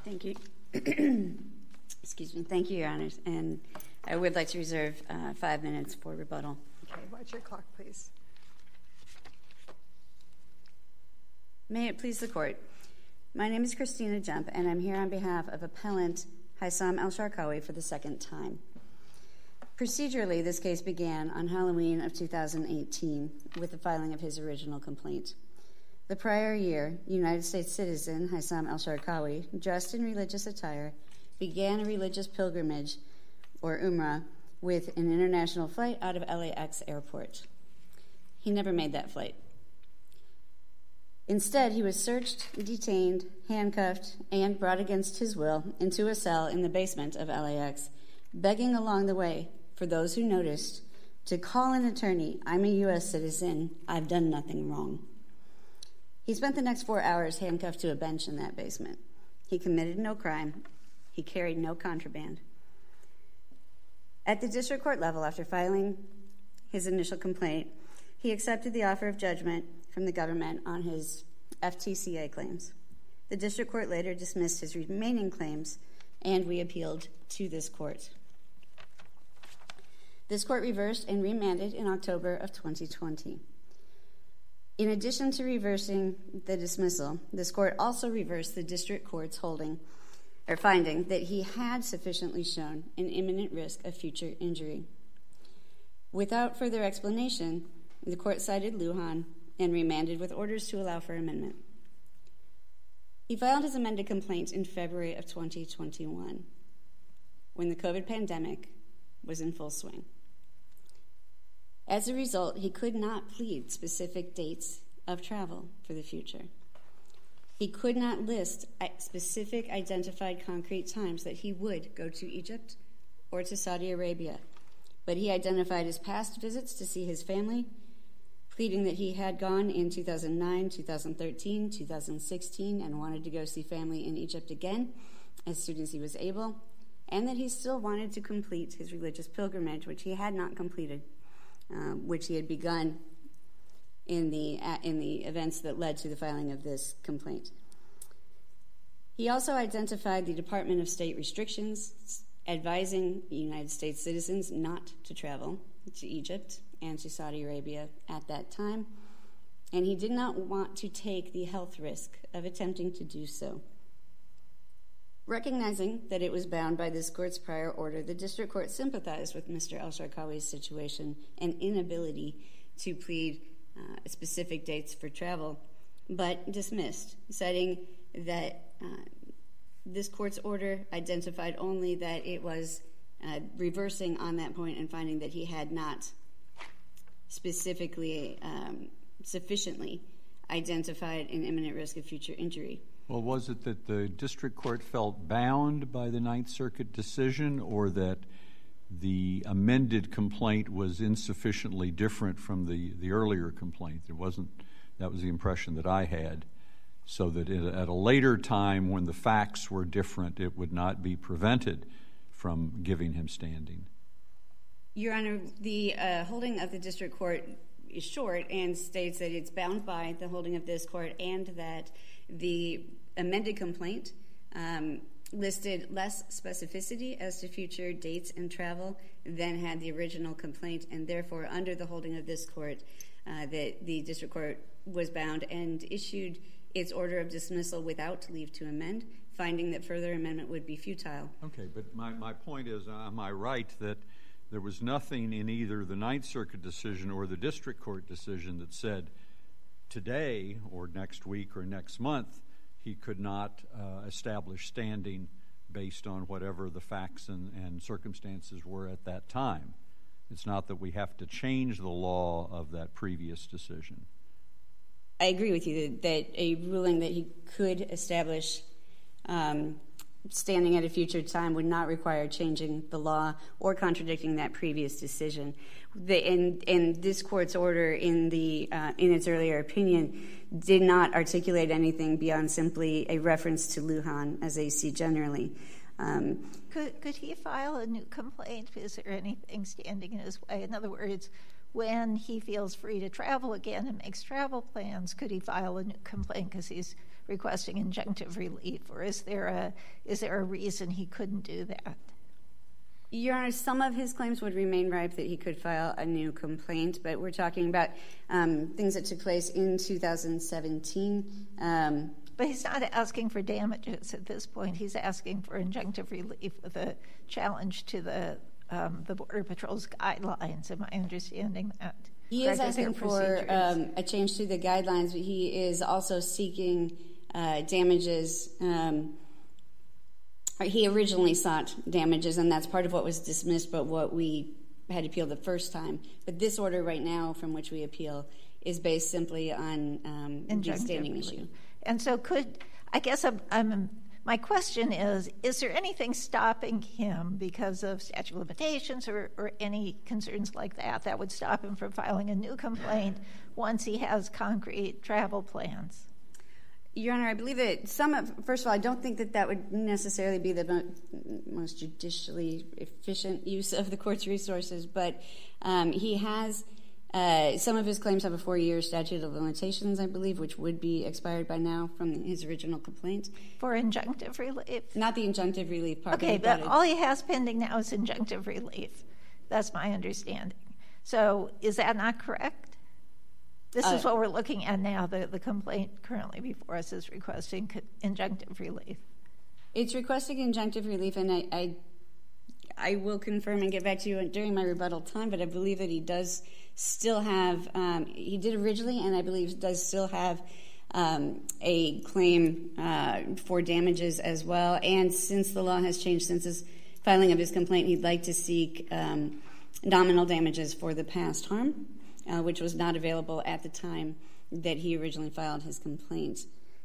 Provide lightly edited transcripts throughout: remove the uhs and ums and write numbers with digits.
Thank you. Excuse me. Thank you, Your Honors. And I would like to reserve 5 minutes for rebuttal. Okay, watch your clock, please. May it please the Court. My name is Christina Jump, and I'm here on behalf of appellant Haysam El-Sharkawi for the second time. Procedurally, this case began on Halloween of 2018 with the filing of his original complaint. The prior year, United States citizen Haysam El-Sharkawi, dressed in religious attire, began a religious pilgrimage, or Umrah, with an international flight out of LAX airport. He never made that flight. Instead, he was searched, detained, handcuffed, and brought against his will into a cell in the basement of LAX, begging along the way for those who noticed to call an attorney. I'm a U.S. citizen. I've done nothing wrong. He spent the next 4 hours handcuffed to a bench in that basement. He committed no crime. He carried no contraband. At the district court level, after filing his initial complaint, he accepted the offer of judgment from the government on his FTCA claims. The district court later dismissed his remaining claims, and we appealed to this court. This court reversed and remanded in October of 2020. In addition to reversing the dismissal, this court also reversed the district court's finding that he had sufficiently shown an imminent risk of future injury. Without further explanation, the court cited Lujan and remanded with orders to allow for amendment. He filed his amended complaint in February of 2021, when the COVID pandemic was in full swing. As a result, he could not plead specific dates of travel for the future. He could not list specific identified concrete times that he would go to Egypt or to Saudi Arabia, but he identified his past visits to see his family, pleading that he had gone in 2009, 2013, 2016, and wanted to go see family in Egypt again as soon as he was able, and that he still wanted to complete his religious pilgrimage, which he had not completed, which he had begun in the events that led to the filing of this complaint. He also identified the Department of State restrictions advising United States citizens not to travel to Egypt and to Saudi Arabia at that time, and he did not want to take the health risk of attempting to do so. Recognizing that it was bound by this court's prior order, the district court sympathized with Mr. El-Sharkawi's situation and inability to plead specific dates for travel, but dismissed, citing that this court's order identified only that it was reversing on that point and finding that he had not specifically, sufficiently identified an imminent risk of future injury. Well, was it that the district court felt bound by the Ninth Circuit decision, or that the amended complaint was insufficiently different from the earlier complaint? That was the impression that I had, so that at a later time when the facts were different, it would not be prevented from giving him standing. Your Honor, the holding of the district court is short and states that it's bound by the holding of this court, and that the amended complaint listed less specificity as to future dates and travel than had the original complaint, and therefore, under the holding of this court, that the district court was bound and issued its order of dismissal without leave to amend, finding that further amendment would be futile. Okay, but my point is, am I right that there was nothing in either the Ninth Circuit decision or the district court decision that said today or next week or next month he could not establish standing based on whatever the facts and circumstances were at that time? It's not that we have to change the law of that previous decision. I agree with you that a ruling that he could establish standing at a future time would not require changing the law or contradicting that previous decision. In this court's order, in its earlier opinion, did not articulate anything beyond simply a reference to Lujan as AC generally. Could he file a new complaint? Is there anything standing in his way? In other words, when he feels free to travel again and makes travel plans, could he file a new complaint because he's requesting injunctive relief, or is there a reason he couldn't do that? Your Honor, some of his claims would remain ripe that he could file a new complaint, but we're talking about things that took place in 2017. But he's not asking for damages at this point. He's asking for injunctive relief with a challenge to the Border Patrol's guidelines. Am I understanding that? He is asking for a change to the guidelines, but he is also seeking damages. He originally sought damages, and that's part of what was dismissed, but what we had appealed the first time. But this order right now from which we appeal is based simply on the standing issue. And so my question is there anything stopping him because of statute of limitations or any concerns like that would stop him from filing a new complaint once he has concrete travel plans? Your Honor, I believe that first of all, I don't think that would necessarily be the most judicially efficient use of the court's resources, but he has, some of his claims have a 4-year statute of limitations, I believe, which would be expired by now from his original complaint. For injunctive relief? Not the injunctive relief part. Okay, but all he has pending now is injunctive relief. That's my understanding. So is that not correct? This is what we're looking at now. The complaint currently before us is requesting injunctive relief. It's requesting injunctive relief, and I will confirm and get back to you during my rebuttal time, but I believe that he does still have, he did originally, and I believe does still have a claim for damages as well. And since the law has changed since his filing of his complaint, he'd like to seek nominal damages for the past harm, which was not available at the time that he originally filed his complaint.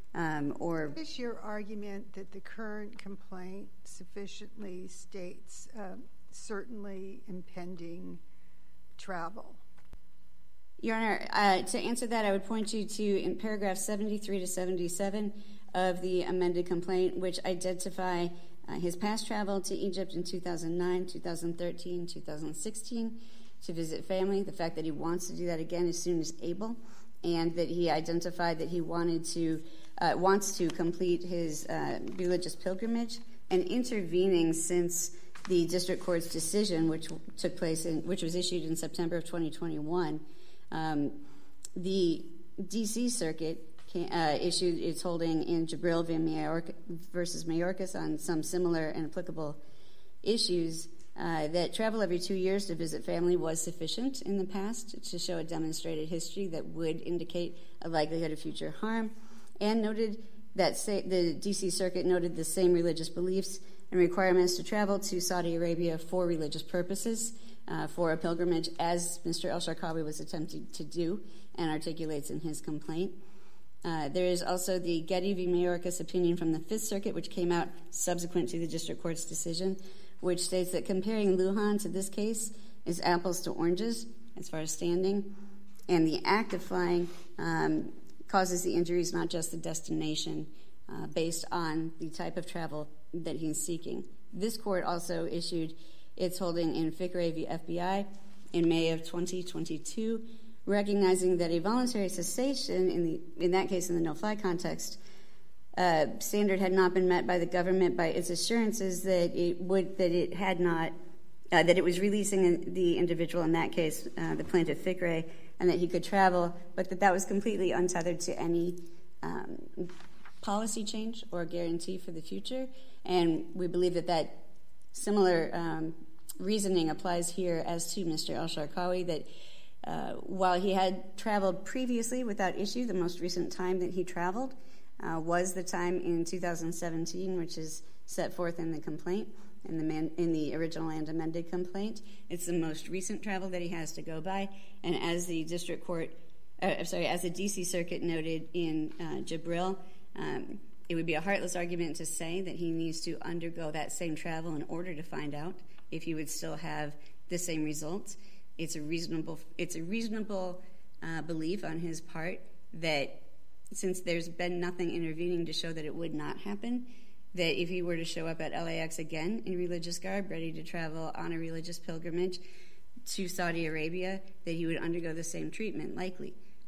Is your argument that the current complaint sufficiently states certainly impending travel? Your Honor, to answer that, I would point you to in paragraph 73 to 77 of the amended complaint, which identify his past travel to Egypt in 2009, 2013, 2016, to visit family, the fact that he wants to do that again as soon as able, and that he identified that he wants to complete his religious pilgrimage, and intervening since the district court's decision, which took place which was issued in September of 2021. The D.C. Circuit issued its holding in Jibril versus Mayorkas on some similar and applicable issues. That travel every 2 years to visit family was sufficient in the past to show a demonstrated history that would indicate a likelihood of future harm, and noted that the D.C. Circuit noted the same religious beliefs and requirements to travel to Saudi Arabia for religious purposes, for a pilgrimage, as Mr. El-Sharkawi was attempting to do and articulates in his complaint. There is also the Getty v. Mayorkas opinion from the Fifth Circuit, which came out subsequent to the district court's decision, which states that comparing Lujan to this case is apples to oranges as far as standing, and the act of flying causes the injuries, not just the destination, based on the type of travel that he's seeking. This court also issued its holding in Fikre v. FBI in May of 2022, recognizing that a voluntary cessation, in that case in the no-fly context, standard had not been met by the government by its assurances that it was releasing the individual, in that case the plaintiff Fikre, and that he could travel, but that was completely untethered to any policy change or guarantee for the future. And we believe that similar reasoning applies here as to Mr. El-Sharkawi, that while he had traveled previously without issue, the most recent time that he traveled was the time in 2017, which is set forth in the complaint, in the original and amended complaint. It's the most recent travel that he has to go by, and as the as the D.C. Circuit noted in Jibril, it would be a heartless argument to say that he needs to undergo that same travel in order to find out if he would still have the same results. It's a reasonable belief on his part that since there's been nothing intervening to show that it would not happen, that if he were to show up at LAX again in religious garb, ready to travel on a religious pilgrimage to Saudi Arabia, that he would undergo the same treatment, likely.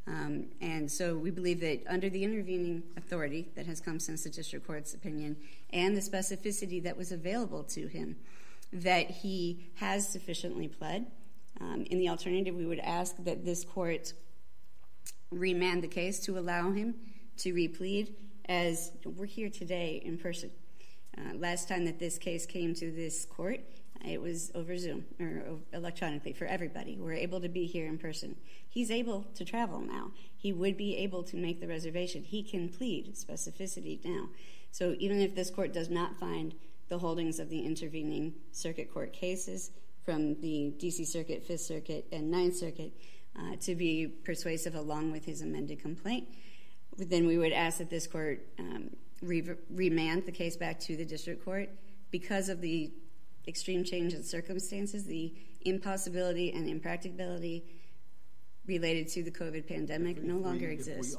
And so we believe that under the intervening authority that has come since the district court's opinion and the specificity that was available to him, that he has sufficiently pled. In the alternative, we would ask that this court remand the case to allow him to replead, as we're here today in person. Last time that this case came to this court, it was over Zoom or electronically for everybody. We're able to be here in person. He's able to travel now. He would be able to make the reservation. He can plead specificity now. So even if this court does not find the holdings of the intervening circuit court cases from the D.C. Circuit, 5th Circuit, and 9th Circuit to be persuasive along with his amended complaint, then we would ask that this court remand the case back to the district court because of the extreme change in circumstances, the impossibility and impracticability related to the COVID pandemic no longer exist.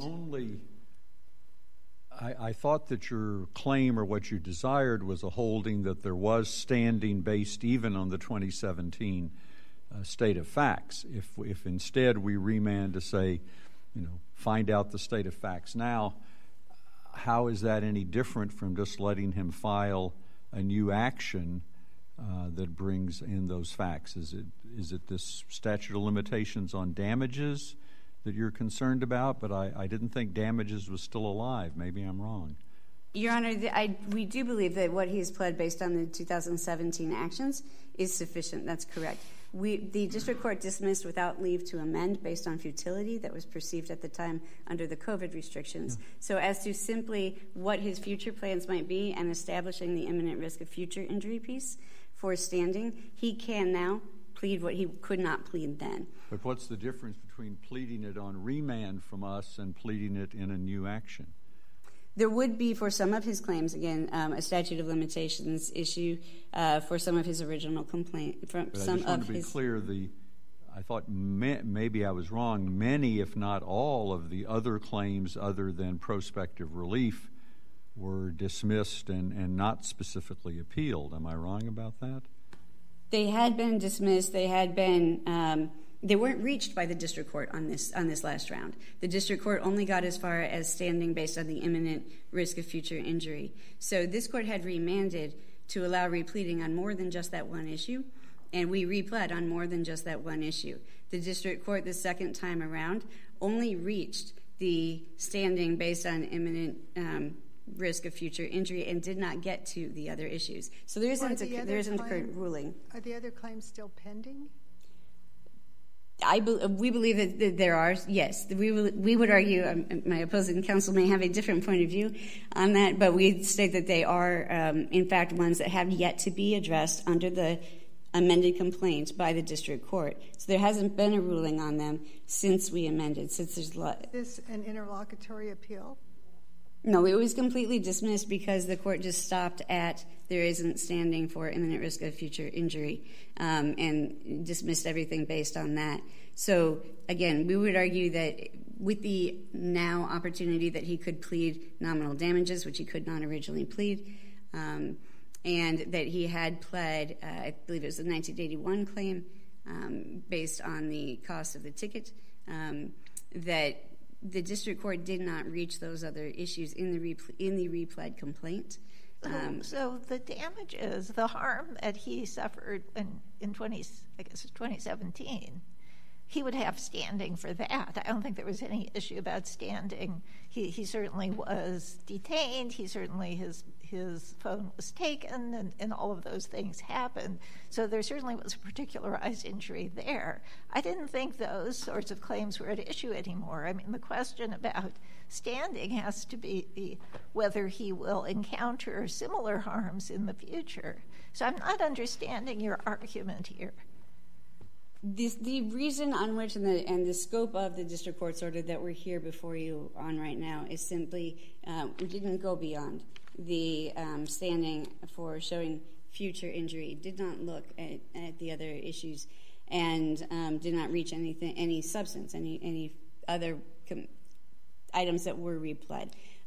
I thought that your claim or what you desired was a holding that there was standing based even on the 2017 state of facts. If instead we remand to say, find out the state of facts now, how is that any different from just letting him file a new action that brings in those facts? Is it this statute of limitations on damages that you're concerned about? But I didn't think damages was still alive. Maybe I'm wrong. Your Honor, we do believe that what he's pled based on the 2017 actions is sufficient. That's correct. The district court dismissed without leave to amend based on futility that was perceived at the time under the COVID restrictions. Yeah. So as to simply what his future plans might be and establishing the imminent risk of future injury piece for standing, he can now plead what he could not plead then. But what's the difference between pleading it on remand from us and pleading it in a new action? There would be, for some of his claims, again, a statute of limitations issue for some of his original complaint. But I just want to be clear, I thought maybe I was wrong. Many, if not all, of the other claims other than prospective relief were dismissed and not specifically appealed. Am I wrong about that? They had been dismissed. They had been... They weren't reached by the district court on this last round. The district court only got as far as standing based on the imminent risk of future injury. So this court had remanded to allow repleading on more than just that one issue, and we repled on more than just that one issue. The district court the second time around only reached the standing based on imminent risk of future injury and did not get to the other issues. So there isn't a current ruling. Are the other claims still pending? We believe that there are, yes. We would argue, my opposing counsel may have a different point of view on that, but we state that they are, in fact, ones that have yet to be addressed under the amended complaint by the district court. So there hasn't been a ruling on them since we amended, since there's... Is this an interlocutory appeal? No, it was completely dismissed because the court just stopped at there isn't standing for imminent risk of future injury and dismissed everything based on that. So, again, we would argue that with the now opportunity that he could plead nominal damages, which he could not originally plead, and that he had pled, I believe it was a 1981 claim based on the cost of the ticket, that the district court did not reach those other issues in the repled complaint. So the damages, the harm that he suffered in 2017, he would have standing for that. I don't think there was any issue about standing. He certainly was detained. He certainly, his phone was taken, and all of those things happened. So there certainly was a particularized injury there. I didn't think those sorts of claims were at issue anymore. I mean, the question about standing has to be whether he will encounter similar harms in the future. So I'm not understanding your argument here. The reason on which and the scope of the district court's order that we're here before you on right now is simply we didn't go beyond the standing for showing future injury, did not look at the other issues, and did not reach any substance, any other items that were repled.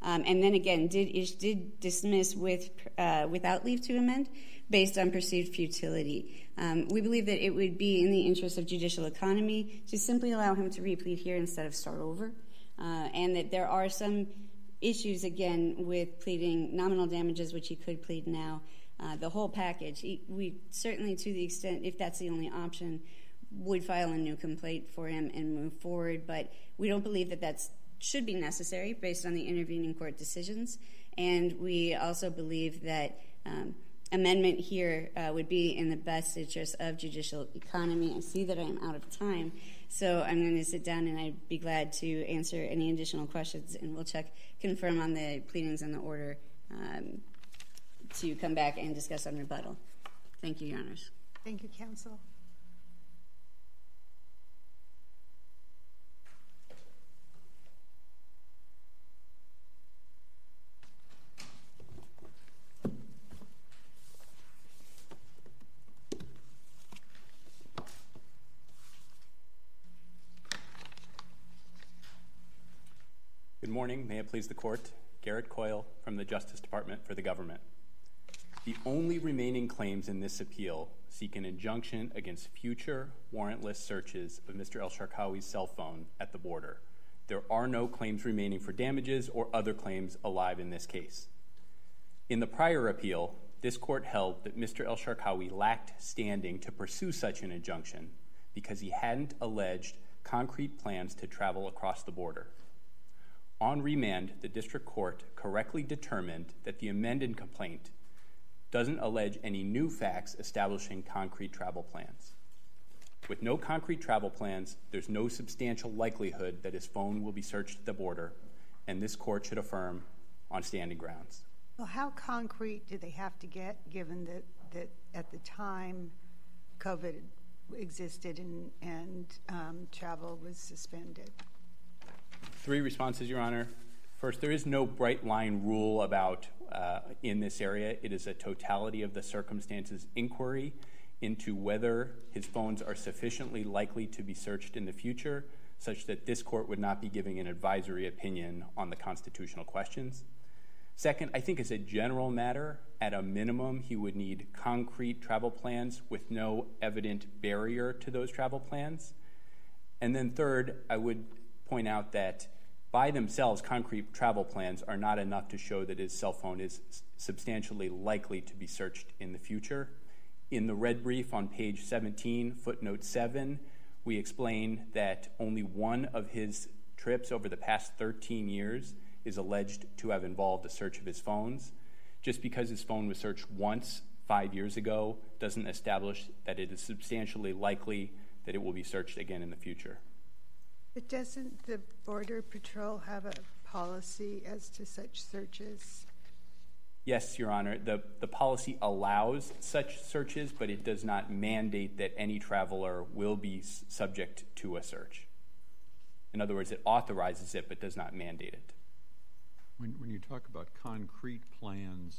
and then again did dismiss without leave to amend based on perceived futility. We believe that it would be in the interest of judicial economy to simply allow him to replead here instead of start over, and that there are some issues, again, with pleading nominal damages, which he could plead now. The whole package, we certainly, to the extent, if that's the only option, would file a new complaint for him and move forward, but we don't believe that that should be necessary based on the intervening court decisions, and we also believe that amendment here would be in the best interest of judicial economy. I see that I'm out of time, so I'm going to sit down and I'd be glad to answer any additional questions, and we'll confirm on the pleadings and the order to come back and discuss on rebuttal. Thank you, Your Honors. Thank you, counsel. Good morning. May it please the court. Garrett Coyle from the Justice Department for the government. The only remaining claims in this appeal seek an injunction against future warrantless searches of Mr. El-Sharkawi's cell phone at the border. There are no claims remaining for damages or other claims alive in this case. In the prior appeal, this court held that Mr. El-Sharkawi lacked standing to pursue such an injunction because he hadn't alleged concrete plans to travel across the border. On remand, the district court correctly determined that the amended complaint doesn't allege any new facts establishing concrete travel plans. With no concrete travel plans, there's no substantial likelihood that his phone will be searched at the border, and this court should affirm on standing grounds. Well, how concrete do they have to get, given that at the time COVID existed and travel was suspended? 3 responses, Your Honor. First, there is no bright line rule about in this area. It is a totality of the circumstances inquiry into whether his phones are sufficiently likely to be searched in the future, such that this court would not be giving an advisory opinion on the constitutional questions. Second, I think as a general matter, at a minimum, he would need concrete travel plans with no evident barrier to those travel plans. And then third, I would point out that by themselves, concrete travel plans are not enough to show that his cell phone is substantially likely to be searched in the future. In the red brief on page 17, footnote 7, we explain that only one of his trips over the past 13 years is alleged to have involved a search of his phones. Just because his phone was searched once 5 years ago doesn't establish that it is substantially likely that it will be searched again in the future. But doesn't the Border Patrol have a policy as to such searches? Yes, Your Honor. The policy allows such searches, but it does not mandate that any traveler will be subject to a search. In other words, it authorizes it, but does not mandate it. When you talk about concrete plans,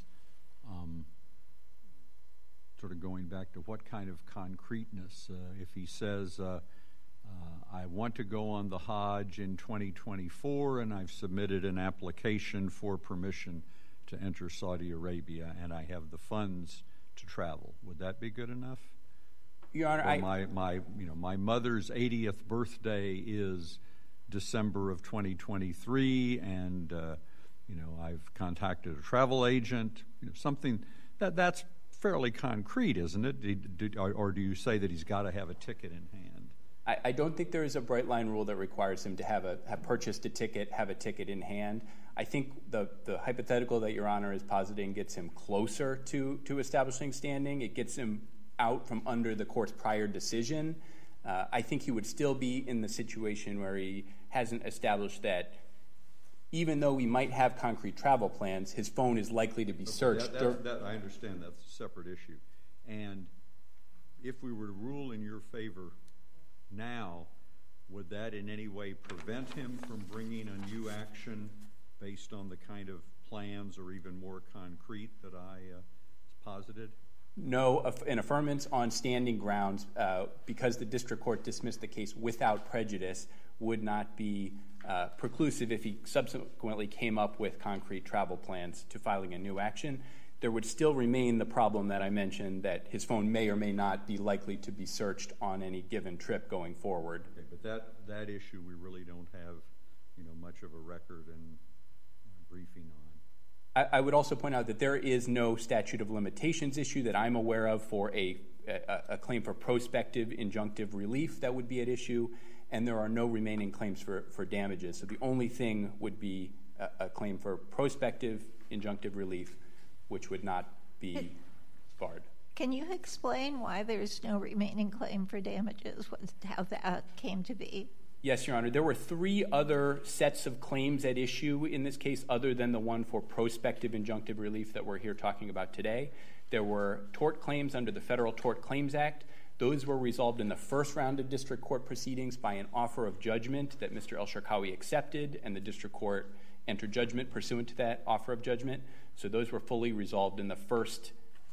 sort of going back to what kind of concreteness, if he says, I want to go on the Hajj in 2024 and I've submitted an application for permission to enter Saudi Arabia and I have the funds to travel, would that be good enough? Your Honor, my mother's 80th birthday is December of 2023 and I've contacted a travel agent, something that's fairly concrete, isn't it? Or do you say that he's got to have a ticket in hand? I don't think there is a bright line rule that requires him to have purchased a ticket, have a ticket in hand. I think the hypothetical that Your Honor is positing gets him closer to establishing standing. It gets him out from under the court's prior decision. I think he would still be in the situation where he hasn't established that even though he might have concrete travel plans, his phone is likely to be searched. I understand that's a separate issue. And if we were to rule in your favor now, would that in any way prevent him from bringing a new action based on the kind of plans or even more concrete that I posited? No, an affirmance on standing grounds, because the district court dismissed the case without prejudice, would not be preclusive if he subsequently came up with concrete travel plans to filing a new action. There would still remain the problem that I mentioned, that his phone may or may not be likely to be searched on any given trip going forward. Okay, but that issue we really don't have, much of a record and briefing on. I would also point out that there is no statute of limitations issue that I'm aware of for a claim for prospective injunctive relief that would be at issue, and there are no remaining claims for damages. So the only thing would be a claim for prospective injunctive relief, which would not be barred. Can you explain why there's no remaining claim for damages, how that came to be? Yes, Your Honor. There were 3 other sets of claims at issue in this case other than the one for prospective injunctive relief that we're here talking about today. There were tort claims under the Federal Tort Claims Act. Those were resolved in the first round of district court proceedings by an offer of judgment that Mr. El-Sharkawi accepted, and the district court entered judgment pursuant to that offer of judgment. So those were fully resolved in the first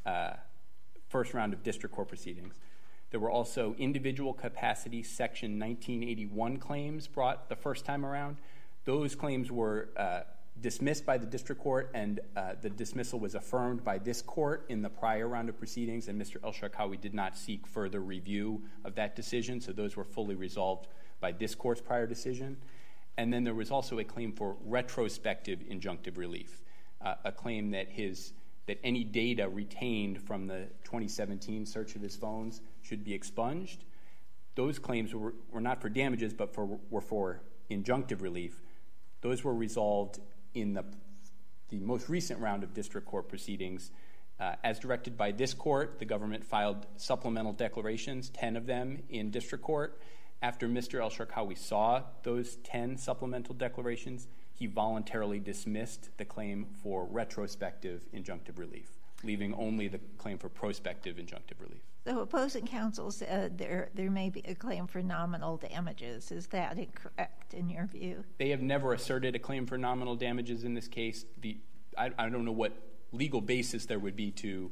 round of district court proceedings. There were also individual capacity Section 1981 claims brought the first time around. Those claims were dismissed by the district court, and the dismissal was affirmed by this court in the prior round of proceedings, and Mr. El-Sharkawi did not seek further review of that decision, so those were fully resolved by this court's prior decision. And then there was also a claim for retrospective injunctive relief, a claim that any data retained from the 2017 search of his phones should be expunged. Those claims were not for damages, but were for injunctive relief. Those were resolved in the most recent round of district court proceedings. As directed by this court, the government filed supplemental declarations, 10 of them in district court. After Mr. El-Sharkawi saw those 10 supplemental declarations, he voluntarily dismissed the claim for retrospective injunctive relief, leaving only the claim for prospective injunctive relief. The opposing counsel said there may be a claim for nominal damages. Is that incorrect in your view? They have never asserted a claim for nominal damages in this case. I don't know what legal basis there would be to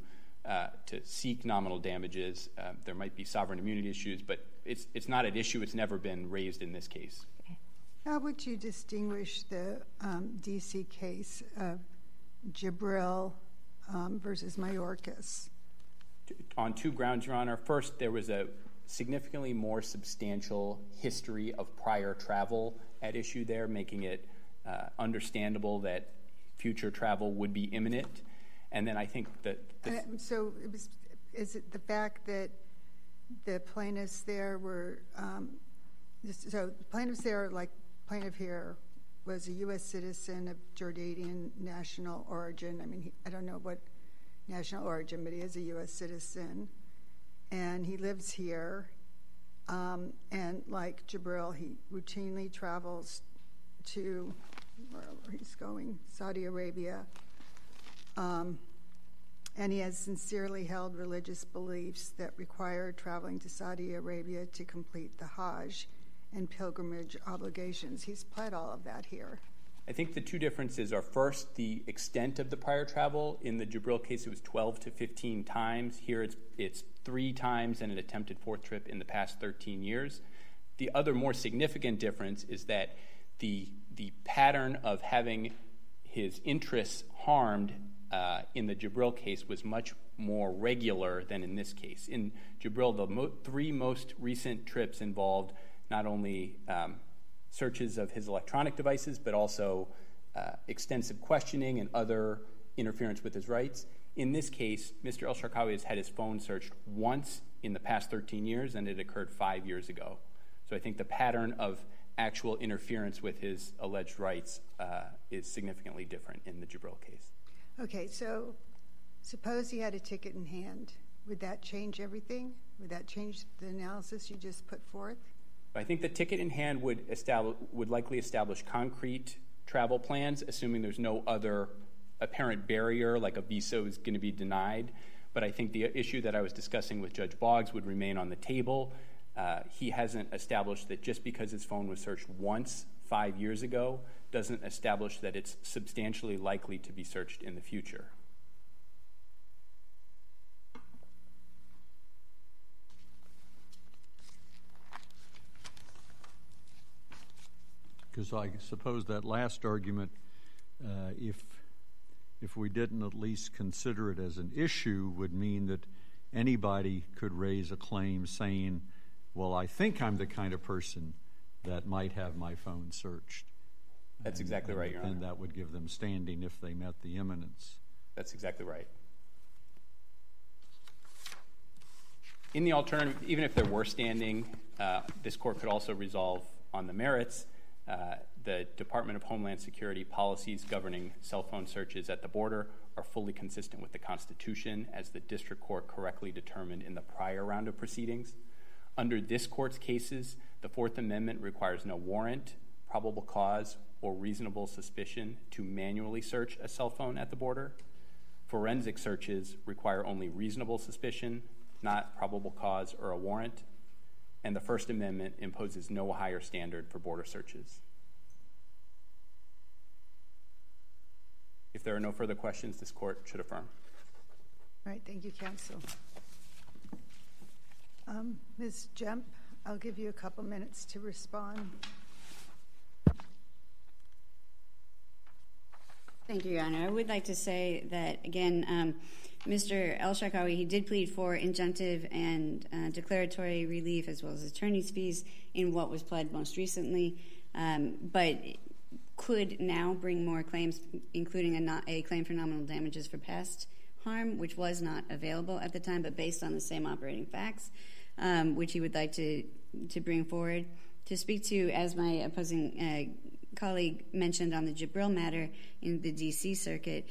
seek nominal damages. There might be sovereign immunity issues, but it's not an issue. It's never been raised in this case. How would you distinguish the D.C. case of Jibril versus Mayorkas? On 2 grounds, Your Honor. First, there was a significantly more substantial history of prior travel at issue there, making it understandable that future travel would be imminent. And then I think that... So is it the fact that the plaintiffs there were... so the plaintiffs there, like plaintiff here, was a U.S. citizen of Jordanian national origin. I mean, I don't know what national origin, but he is a U.S. citizen. And he lives here. And like Jibril, he routinely travels to, wherever he's going, Saudi Arabia. And he has sincerely held religious beliefs that require traveling to Saudi Arabia to complete the Hajj and pilgrimage obligations. He's pled all of that here. I think the 2 differences are, first, the extent of the prior travel. In the Jibril case, it was 12 to 15 times. Here it's 3 times and an attempted 4th trip in the past 13 years. The other more significant difference is that the pattern of having his interests harmed in the Jibril case was much more regular than in this case. In Jibril, the 3 most recent trips involved not only searches of his electronic devices, but also extensive questioning and other interference with his rights. In this case, Mr. El-Sharkawi has had his phone searched once in the past 13 years, and it occurred 5 years ago. So I think the pattern of actual interference with his alleged rights is significantly different in the Jibril case. Okay, so suppose he had a ticket in hand. Would that change everything? Would that change the analysis you just put forth? I think the ticket in hand would likely establish concrete travel plans, assuming there's no other apparent barrier, like a visa is going to be denied. But I think the issue that I was discussing with Judge Boggs would remain on the table. He hasn't established that just because his phone was searched once 5 years ago doesn't establish that it's substantially likely to be searched in the future. because I suppose that last argument, if we didn't at least consider it as an issue, would mean that anybody could raise a claim saying, well, I think I'm the kind of person that might have my phone searched. That's exactly right, Your Honor. And that would give them standing if they met the imminence. That's exactly right. In the alternative, even if there were standing, this court could also resolve on the merits the Department of Homeland Security policies governing cell phone searches at the border are fully consistent with the Constitution, as the district court correctly determined in the prior round of proceedings. Under this court's cases, the Fourth Amendment requires no warrant, probable cause, or reasonable suspicion to manually search a cell phone at the border. Forensic searches require only reasonable suspicion, not probable cause or a warrant. And the First Amendment imposes no higher standard for border searches. If there are no further questions, this court should affirm. All right, thank you, counsel. Ms. Jemp, I'll give you a couple minutes to respond. Thank you, Your Honor. I would like to say that, again, Mr. El-Sharkawi, he did plead for injunctive and declaratory relief as well as attorney's fees in what was pled most recently, but could now bring more claims, including a claim for nominal damages for past harm, which was not available at the time, but based on the same operating facts, which he would like to bring forward. To speak to, as my opposing colleague mentioned on the Jibril matter in the D.C. Circuit,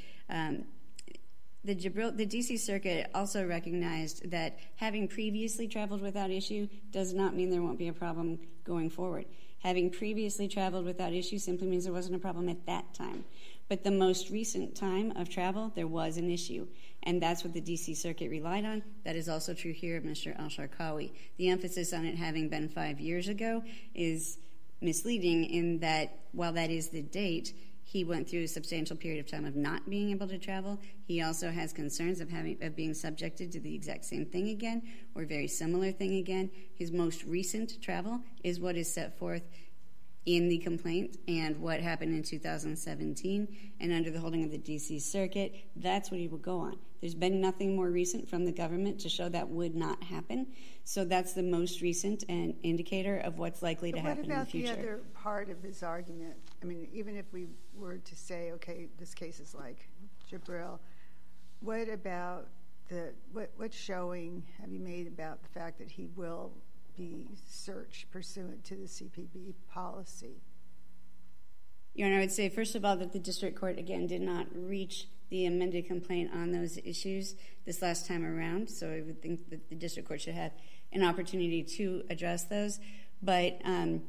the D.C. Circuit also recognized that having previously traveled without issue does not mean there won't be a problem going forward. Having previously traveled without issue simply means there wasn't a problem at that time. But the most recent time of travel, there was an issue, and that's what the D.C. Circuit relied on. That is also true here of Mr. El-Sharkawi. The emphasis on it having been 5 years ago is misleading in that while that is the date, he went through a substantial period of time of not being able to travel. He also has concerns of being subjected to the exact same thing again or very similar thing again. His most recent travel is what is set forth in the complaint and what happened in 2017. And under the holding of the D.C. Circuit, that's what he would go on. There's been nothing more recent from the government to show that would not happen. So that's the most recent and indicator of what's likely to happen in the future. What about the other part of his argument? I mean, even if we were to say, okay, this case is like Jibril, what about what showing have you made about the fact that he will be searched pursuant to the CPB policy? Your Honor, I would say, first of all, that the district court, again, did not reach the amended complaint on those issues this last time around, so I would think that the district court should have an opportunity to address those. But,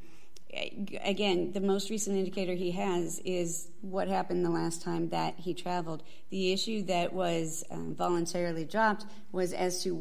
again, the most recent indicator he has is what happened the last time that he traveled. The issue that was voluntarily dropped was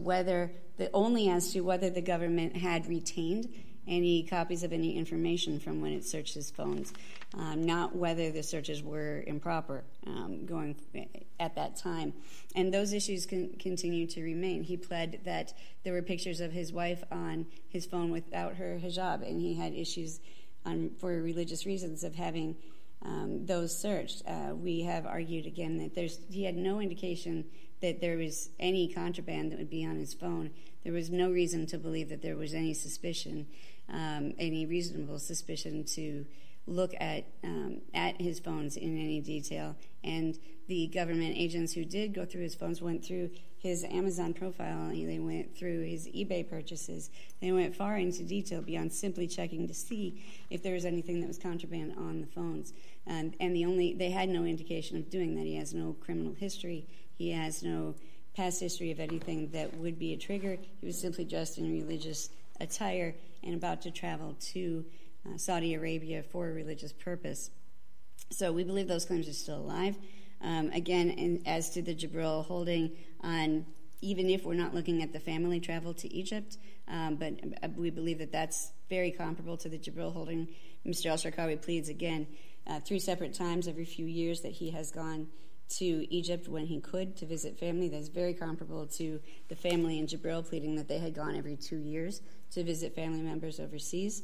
only as to whether the government had retained any copies of any information from when it searched his phones, not whether the searches were improper going at that time. And those issues continue to remain. He pled that there were pictures of his wife on his phone without her hijab, and he had issues for religious reasons of having those searched. We have argued again that he had no indication that there was any contraband that would be on his phone. There was no reason to believe that there was any suspicion, any reasonable suspicion to look at his phones in any detail. And the government agents who did go through his phones went through his Amazon profile, they went through his eBay purchases. They went far into detail beyond simply checking to see if there was anything that was contraband on the phones. And they had no indication of doing that. He has no criminal history. He has no past history of anything that would be a trigger. He was simply dressed in religious attire and about to travel to Saudi Arabia for a religious purpose. So we believe those claims are still alive. Again, and as to the Jibril holding on, even if we're not looking at the family travel to Egypt, but we believe that that's very comparable to the Jibril holding. Mr. El-Sharkawi pleads again 3 separate times every few years that he has gone to Egypt when he could to visit family. That's very comparable to the family in Jibril pleading that they had gone every 2 years to visit family members overseas.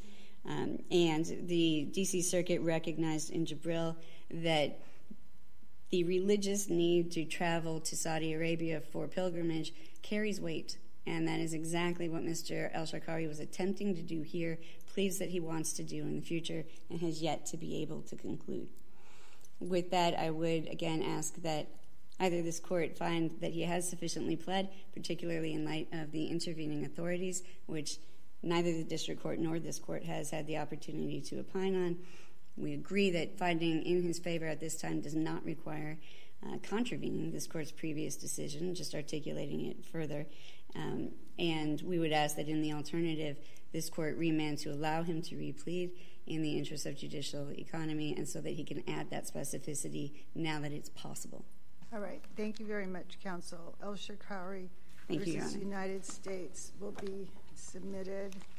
And the D.C. Circuit recognized in Jabril that the religious need to travel to Saudi Arabia for pilgrimage carries weight, and that is exactly what Mr. El-Sharkawi was attempting to do here, pleads that he wants to do in the future, and has yet to be able to conclude. With that, I would again ask that either this court find that he has sufficiently pled, particularly in light of the intervening authorities, which neither the district court nor this court has had the opportunity to opine on. We agree that finding in his favor at this time does not require contravening this court's previous decision, just articulating it further. And we would ask that in the alternative, this court remand to allow him to replead in the interest of judicial economy and so that he can add that specificity now that it's possible. All right. Thank you very much, counsel. El-Sharkawi versus United States will be submitted.